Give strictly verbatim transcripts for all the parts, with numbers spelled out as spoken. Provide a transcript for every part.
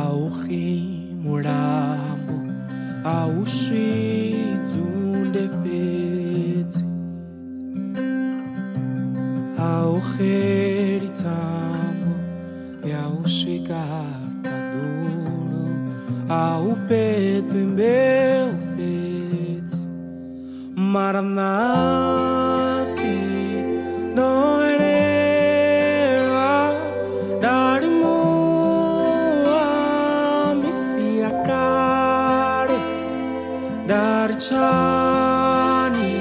Auchi murambo aushizunde peti Aucheri tambo yaushigata duro Au peto em meu peito Maranasi no era darimu amisi akare darchani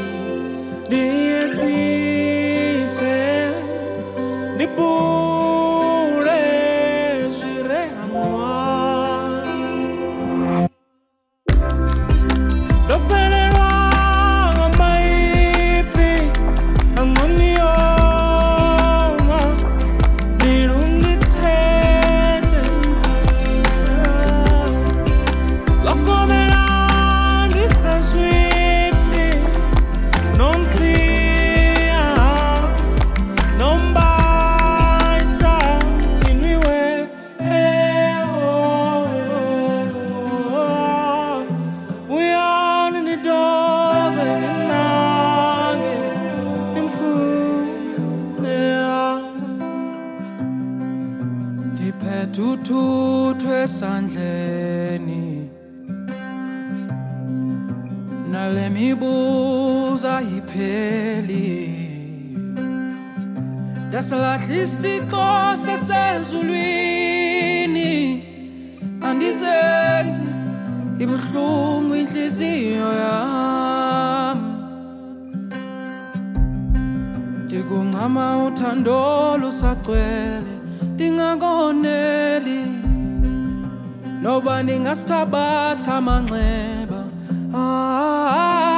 dietise dipure jire amoi do perera mai fi amonio Tuthuthwe esandleni nale mibuza ipheli yasalahla isithixo sasezulwini andizenzi ibuhlungu inhliziyo yami ndikuncama uthando lusagcwele Dingagoneli Nobody ngasithabatha amanxeba ah